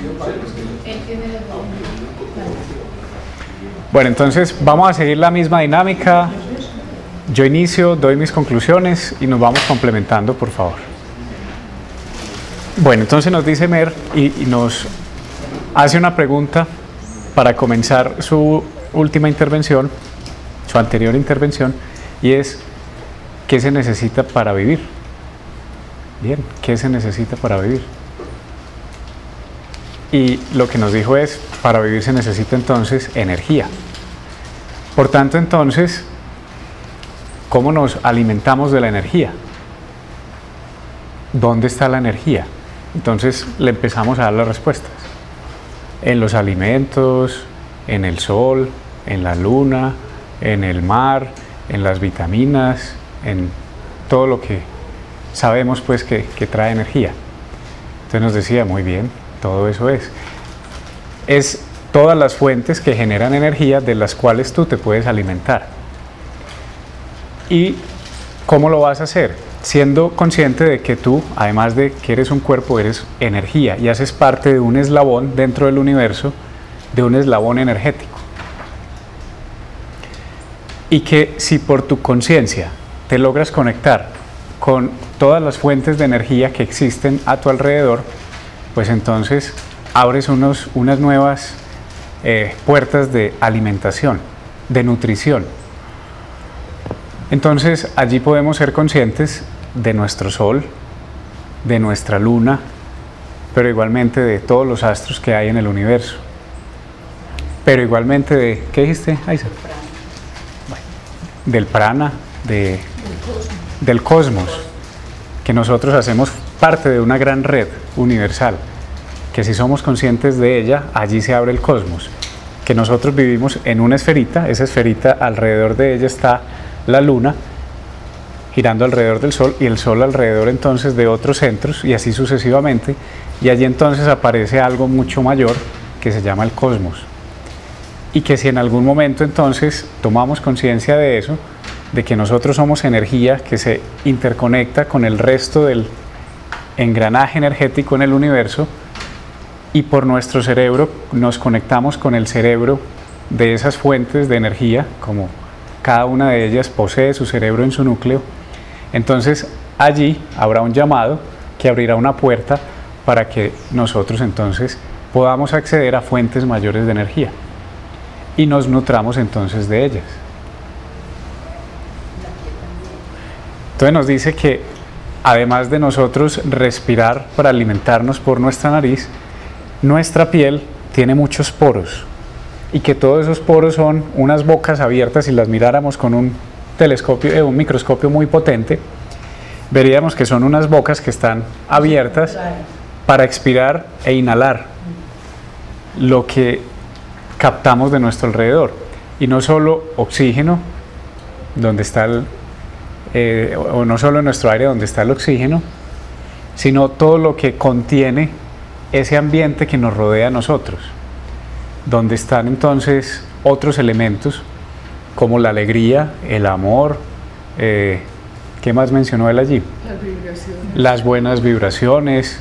Bueno, entonces vamos a seguir la misma dinámica. Yo inicio, doy mis conclusiones y nos vamos complementando, por favor. Bueno, entonces nos dice Mer y nos hace una pregunta para comenzar su última intervención, su anterior intervención, y es: ¿qué se necesita para vivir? Bien, ¿qué se necesita para vivir? Y lo que nos dijo es: para vivir se necesita entonces energía. Por tanto, entonces, ¿cómo nos alimentamos de la energía? ¿Dónde está la energía? Entonces le empezamos a dar las respuestas. En los alimentos, en el sol, en la luna, en el mar, en las vitaminas, en todo lo que sabemos pues que trae energía. Entonces nos decía, muy bien, todo eso es todas las fuentes que generan energía de las cuales tú te puedes alimentar. ¿Y cómo lo vas a hacer? Siendo consciente de que tú, además de que eres un cuerpo, eres energía y haces parte de un eslabón dentro del universo, de un eslabón energético. Y que si por tu conciencia te logras conectar con todas las fuentes de energía que existen a tu alrededor, pues entonces abres unas nuevas puertas de alimentación, de nutrición. Entonces allí podemos ser conscientes de nuestro sol, de nuestra luna, pero igualmente de todos los astros que hay en el universo. Pero igualmente de, ¿qué dijiste, Aisa? Bueno, del prana, del cosmos, que nosotros hacemos parte de una gran red universal, que si somos conscientes de ella, allí se abre el cosmos, que nosotros vivimos en una esferita, esa esferita alrededor de ella está la luna, girando alrededor del sol, y el sol alrededor entonces de otros centros, y así sucesivamente, y allí entonces aparece algo mucho mayor que se llama el cosmos. Y que si en algún momento entonces tomamos conciencia de eso, de que nosotros somos energía que se interconecta con el resto del engranaje energético en el universo, y por nuestro cerebro nos conectamos con el cerebro de esas fuentes de energía, como cada una de ellas posee su cerebro en su núcleo, entonces allí habrá un llamado que abrirá una puerta para que nosotros entonces podamos acceder a fuentes mayores de energía y nos nutramos entonces de ellas. Entonces nos dice que además de nosotros respirar para alimentarnos por nuestra nariz, nuestra piel tiene muchos poros, y que todos esos poros son unas bocas abiertas. Si las miráramos con un telescopio, un microscopio muy potente, veríamos que son unas bocas que están abiertas para expirar e inhalar lo que captamos de nuestro alrededor, y no solo oxígeno, donde está o no solo en nuestro aire donde está el oxígeno, sino todo lo que contiene ese ambiente que nos rodea a nosotros, donde están entonces otros elementos como la alegría, el amor, ¿qué más mencionó él allí? Las vibraciones. Las buenas vibraciones,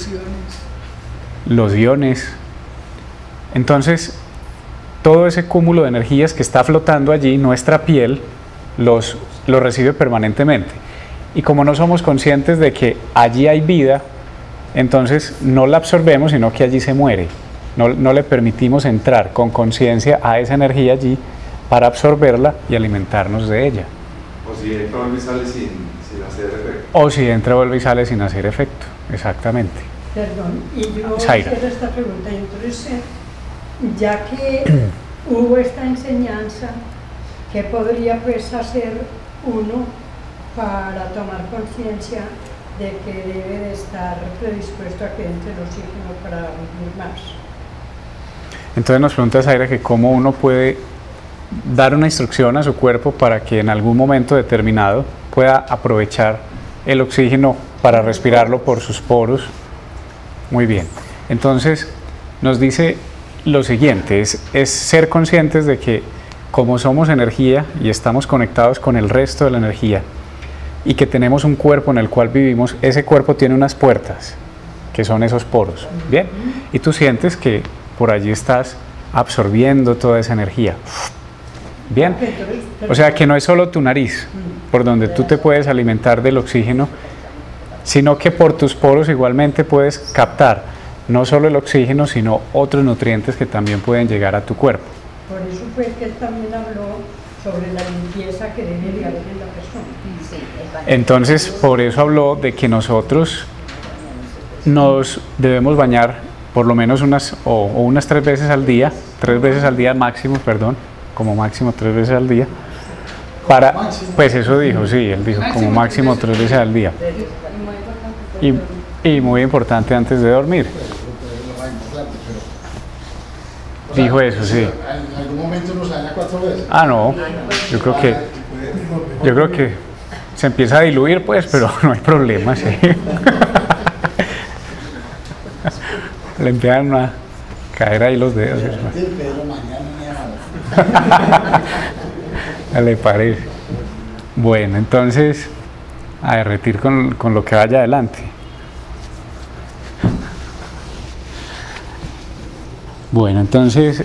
los iones. Entonces, todo ese cúmulo de energías que está flotando allí, nuestra piel los recibe permanentemente. Y como no somos conscientes de que allí hay vida, entonces no la absorbemos, sino que allí se muere. No le permitimos entrar con conciencia a esa energía allí para absorberla y alimentarnos de ella. O si entra, vuelve y sale sin hacer efecto. O si entra, vuelve y sale sin hacer efecto, exactamente. Perdón, y yo Zaira. quiero esta pregunta. Entonces, ya que hubo esta enseñanza, ¿qué podría pues hacer uno para tomar conciencia de que debe de estar predispuesto a que entre el oxígeno para vivir más? Entonces nos pregunta Zaira que cómo uno puede dar una instrucción a su cuerpo para que en algún momento determinado pueda aprovechar el oxígeno para respirarlo por sus poros. Muy bien, entonces nos dice lo siguiente, es ser conscientes de que como somos energía y estamos conectados con el resto de la energía y que tenemos un cuerpo en el cual vivimos, ese cuerpo tiene unas puertas que son esos poros, ¿bien? Y tú sientes que por allí estás absorbiendo toda esa energía, ¿bien? O sea que no es solo tu nariz, por donde tú te puedes alimentar del oxígeno, sino que por tus poros igualmente puedes captar no solo el oxígeno, sino otros nutrientes que también pueden llegar a tu cuerpo. Por eso fue que él también habló sobre la limpieza que debe de haber en la persona. Entonces, por eso habló de que nosotros nos debemos bañar por lo menos unas 3 veces al día, 3 veces al día máximo, perdón, como máximo 3 veces al día, para, pues eso dijo, sí, él dijo como máximo 3 veces al día. Y muy importante antes de dormir. Dijo eso, sí. ¿En algún momento nos daña 4 veces? Ah, no, yo creo que se empieza a diluir, pues, pero no hay problema, sí. Le empiezan a caer ahí los dedos. Le parece. Bueno, entonces, a derretir con lo que vaya adelante. Bueno, entonces,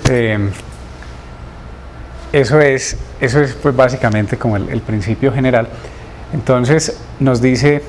eso es pues básicamente como el principio general. Entonces nos dice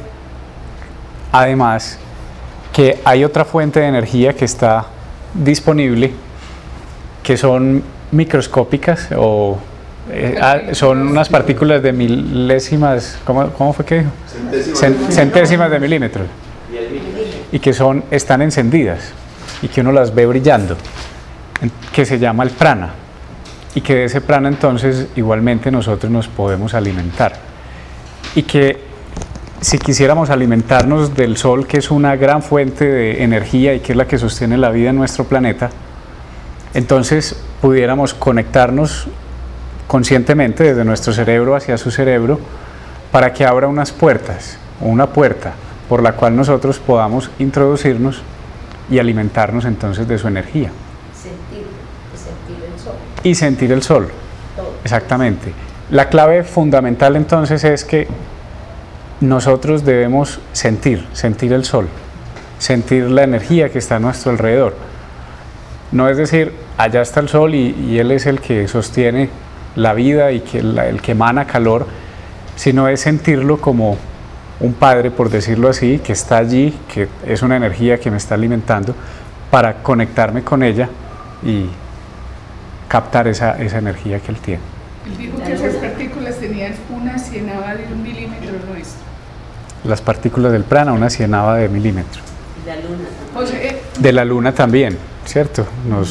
además que hay otra fuente de energía que está disponible, que son microscópicas o son unas partículas de milésimas, ¿cómo fue que dijo? Centésimas de milímetros, y que están encendidas y que uno las ve brillando, que se llama el prana, y que de ese prana entonces igualmente nosotros nos podemos alimentar, y que si quisiéramos alimentarnos del sol, que es una gran fuente de energía y que es la que sostiene la vida en nuestro planeta, entonces pudiéramos conectarnos conscientemente desde nuestro cerebro hacia su cerebro para que abra unas puertas o una puerta por la cual nosotros podamos introducirnos y alimentarnos entonces de su energía. Sentir el sol. Y sentir el sol, Todo. exactamente. La clave fundamental entonces es que nosotros debemos sentir el sol, sentir la energía que está a nuestro alrededor. No es decir, allá está el sol y él es el que sostiene la vida y que el que emana calor, sino es sentirlo como un padre, por decirlo así, que está allí, que es una energía que me está alimentando, para conectarme con ella y captar esa energía que él tiene. Él dijo que esas partículas tenían una cienava de 1 milímetro nuestro. Las partículas del prana, una cienava de milímetro. La luna. O sea, De la luna también, ¿cierto?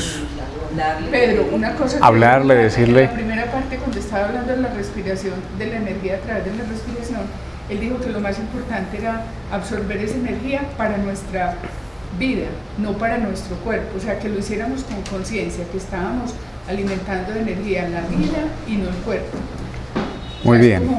Pedro, una cosa que hablarle, decirle. En la primera parte, cuando estaba hablando de la respiración, de la energía a través de la respiración, él dijo que lo más importante era absorber esa energía para nuestra vida, no para nuestro cuerpo. O sea, que lo hiciéramos con conciencia, que estábamos alimentando de energía la vida y no el cuerpo. Muy bien.